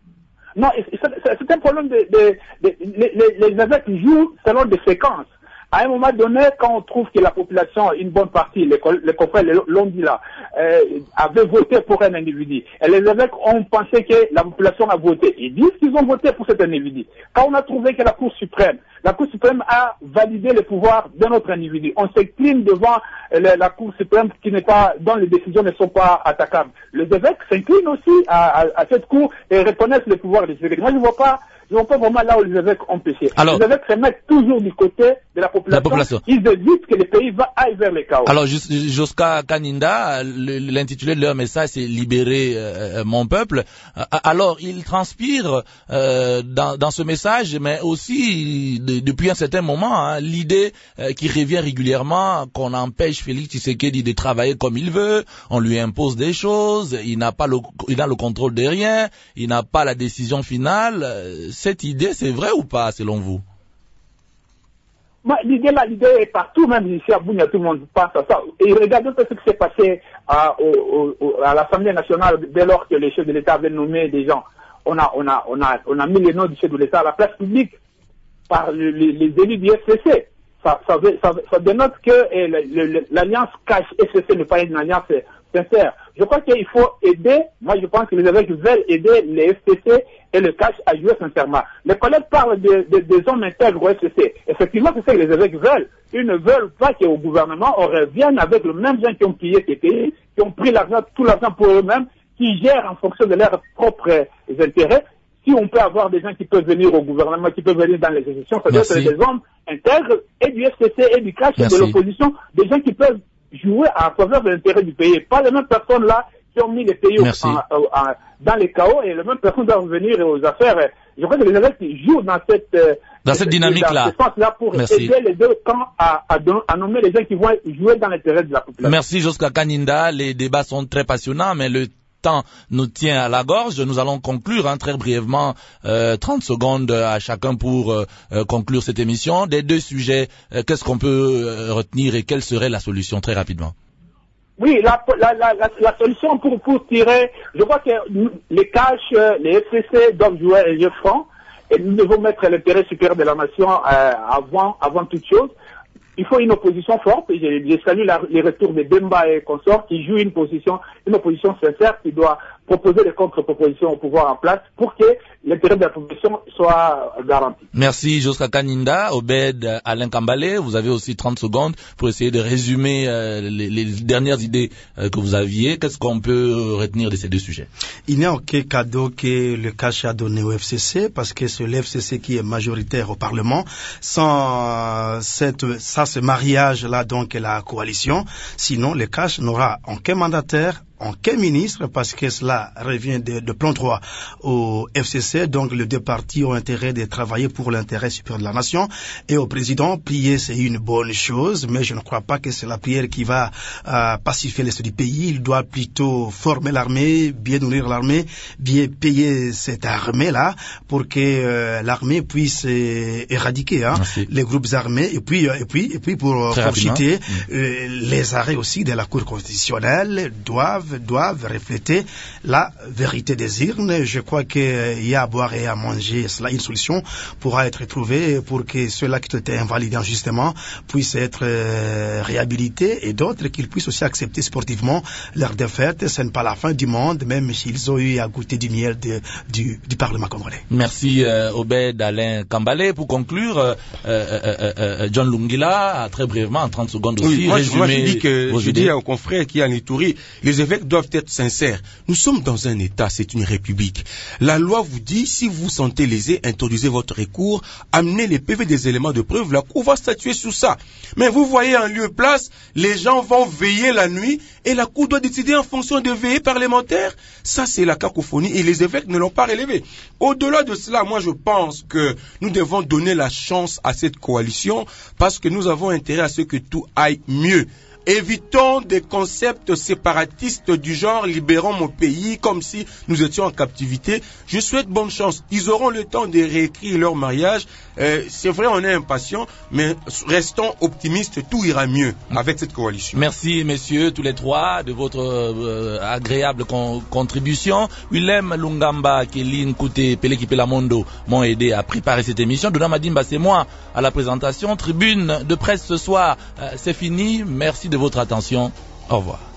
Non, c'est un problème de, de, de, de les, les évêques jouent selon des séquences. À un moment donné, quand on trouve que la population, une bonne partie, les, les confrères l'ont dit là, euh, avait voté pour un individu, et les évêques ont pensé que la population a voté. Ils disent qu'ils ont voté pour cet individu. Quand on a trouvé que la Cour suprême, la Cour suprême a validé le pouvoir d'un autre individu, on s'incline devant la, la Cour suprême qui n'est pas, dont les décisions ne sont pas attaquables. Les évêques s'inclinent aussi à, à, à cette Cour et reconnaissent le pouvoir des évêques. Moi, je ne vois pas Je ne vois pas vraiment là où les évêques ont péché. Alors, les évêques se mettent toujours du côté de la population. La population. Ils évitent que le pays va aille vers le chaos. Alors, Joska Kaninda, l'intitulé de leur message, c'est libérer euh, mon peuple. Alors, il transpire euh, dans, dans ce message, mais aussi de, depuis un certain moment, hein, l'idée euh, qui revient régulièrement qu'on empêche Félix Tshisekedi de travailler comme il veut, on lui impose des choses, il n'a pas le, il a le contrôle de rien, il n'a pas la décision finale. Cette idée, c'est vrai ou pas, selon vous? L'idée là, l'idée est partout, même ici à Bunia, tout le monde pense à ça. Et regardez ce qui s'est passé à, au, au, à l'Assemblée nationale dès lors que les chefs de l'État avaient nommé des gens. On a, on a, on a, on a mis les noms du chef de l'État à la place publique par les, les élus du F C C. Ça, ça, ça, ça dénote que eh, l'alliance cache F C C n'est pas une alliance sincère. Je crois qu'il faut aider, moi je pense que les évêques veulent aider les F C C et le cash à jouer sincèrement. Les collègues parlent de, de, des hommes intègres au F C C. Effectivement, c'est ça que les évêques veulent. Ils ne veulent pas qu'au gouvernement, on revienne avec le même gens qui ont pillé ces pays, qui ont pris l'argent, tout l'argent pour eux-mêmes, qui gèrent en fonction de leurs propres intérêts. Si on peut avoir des gens qui peuvent venir au gouvernement, qui peuvent venir dans les institutions, ça doit être des hommes intègres et du F C C et du cash et de l'opposition, des gens qui peuvent jouer en faveur de l'intérêt du pays. Pas les mêmes personnes là qui ont mis les pays en, en, en, dans les chaos, et les mêmes personnes doivent venir aux affaires. Je crois que les évêques jouent dans cette dans cette dynamique-là, là pour Merci. aider les deux camps à, à, à nommer les gens qui vont jouer dans l'intérêt de la population. Merci Joska Kaninda. Les débats sont très passionnants, mais le temps nous tient à la gorge. Nous allons conclure hein, très brièvement, euh, trente secondes à chacun pour euh, conclure cette émission. Des deux sujets, euh, qu'est-ce qu'on peut euh, retenir et quelle serait la solution très rapidement? Oui, la, la, la, la, la solution pour, pour tirer, je crois que les cash, les F C C doivent jouer un jeu franc et nous devons mettre l'intérêt supérieur de la nation euh, avant, avant toute chose. Il faut une opposition forte, et je, je salue la, les retours de Bemba et consorts qui jouent une position, une opposition sincère qui doit proposer des contre-propositions au pouvoir en place pour que l'intérêt de la population soit garanti. Merci Joska Kaninda. Obed Alain Kambale, vous avez aussi trente secondes pour essayer de résumer euh, les, les dernières idées euh, que vous aviez. Qu'est-ce qu'on peut retenir de ces deux sujets? Il n'y a aucun cadeau que le cash a donné au F C C, parce que c'est le F C C qui est majoritaire au Parlement. Sans cette, ça, ce mariage-là, donc, la coalition, sinon le cash n'aura aucun mandataire, aucun ministre, parce que cela revient de, de plan droit au F C C. Donc les deux partis ont intérêt de travailler pour l'intérêt supérieur de la nation. Et au président, prier c'est une bonne chose, mais je ne crois pas que c'est la prière qui va euh, pacifier l'est du pays. Il doit plutôt former l'armée, bien nourrir l'armée, bien payer cette armée-là pour que euh, l'armée puisse euh, éradiquer hein, les groupes armés. Et puis, et puis, et puis pour, pour citer, mmh. euh, les arrêts aussi de la Cour constitutionnelle doivent doivent refléter la vérité des urnes. Je crois qu'il y a à boire et à manger, cela une solution pourra être trouvée pour que ceux-là qui ont été invalidés injustement puissent être euh, réhabilités, et d'autres qu'ils puissent aussi accepter sportivement leur défaite. Ce n'est pas la fin du monde, même s'ils ont eu à goûter du miel de, du, du Parlement congolais. Merci euh, Obed Alain Kambale. Pour conclure, euh, euh, euh, John Lungila, très brièvement, en trente secondes aussi, oui, moi, résumer moi je dis que vos je idées. dis à un confrère qui est en Ituri, les évêques doivent être sincères. Nous sommes dans un État, c'est une république. La loi vous dit, si vous vous sentez lésé, introduisez votre recours, amenez les P V des éléments de preuve, la Cour va statuer sur ça. Mais vous voyez en lieu place, les gens vont veiller la nuit et la Cour doit décider en fonction de veillées parlementaires. Ça, c'est la cacophonie et les évêques ne l'ont pas relevé. Au-delà de cela, moi je pense que nous devons donner la chance à cette coalition parce que nous avons intérêt à ce que tout aille mieux évitons des concepts séparatistes du genre libérons mon pays comme si nous étions en captivité. Je souhaite bonne chance. Ils auront le temps de réécrire leur mariage. Euh, c'est vrai, on est impatient, mais restons optimistes, tout ira mieux avec cette coalition. Merci, messieurs, tous les trois, de votre euh, agréable con contribution. Willem Lungamba, Kéline Kouté, Peleki Pelamondo m'ont aidé à préparer cette émission. Dona Madimba, c'est moi à la présentation. Tribune de presse ce soir, euh, c'est fini. Merci de votre attention. Au revoir.